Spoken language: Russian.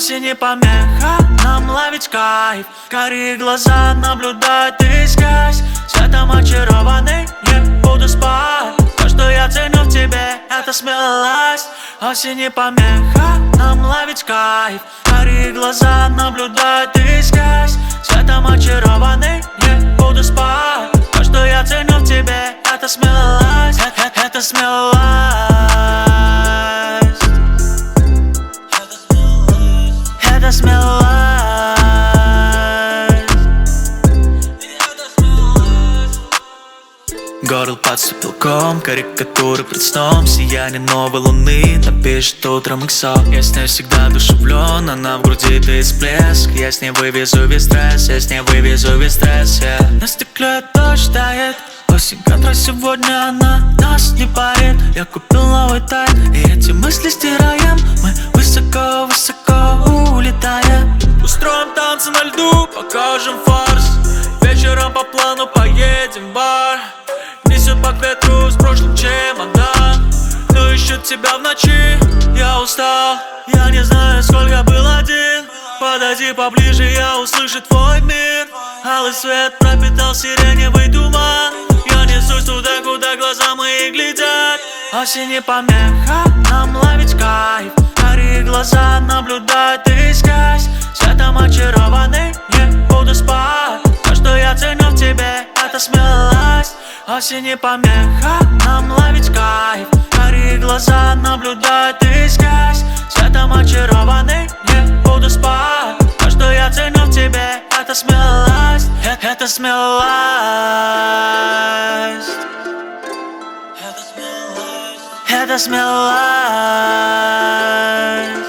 Осень не помеха, нам ловить кайф. Карие глаза наблюдают искать. Светом очарованный, не буду спать. То, что я ценю в тебе, это смелость. Осень не помеха, нам ловить кайф. Карие глаза наблюдают искать. Светом очарованный, не буду спать. То, что я ценю в тебе, это смелость. Это смелость. Это смелость. Город подступил ком, карикатуры пред сном. Сияние новой луны напишет утром иксо. Я с ней всегда одушевлен, она в груди таит всплеск. Я с ней вывезу весь стресс, я с ней вывезу весь стресс, yeah. На стекле дождь тает. Осень, контра сегодня, она нас не парит. Я купил новый тайт, и эти мысли стираем. Мы высоко-высоко улетаем. Устроим танцы на льду, покажем фарс. Вечером по плану поедем в бар. Несет по ветру с прошлым чемодан. Но ищет тебя в ночи, я устал. Я не знаю, сколько был один. Подойди поближе, я услышу твой мир. Алый свет пропитал сиреневый туман. Я несусь туда, куда глаза мои глядят. Осень не помеха, нам ловить кайф. Карие глаза наблюдают искать. Светом очарованный, не буду спать. То, что я ценю в тебе, это смелость. Осень не помеха, нам ловить кайф. Карие глаза наблюдают искать. Светом очарованный, не буду спать. То, что я ценю в тебе, это смелость. Это смелость. Это смелость.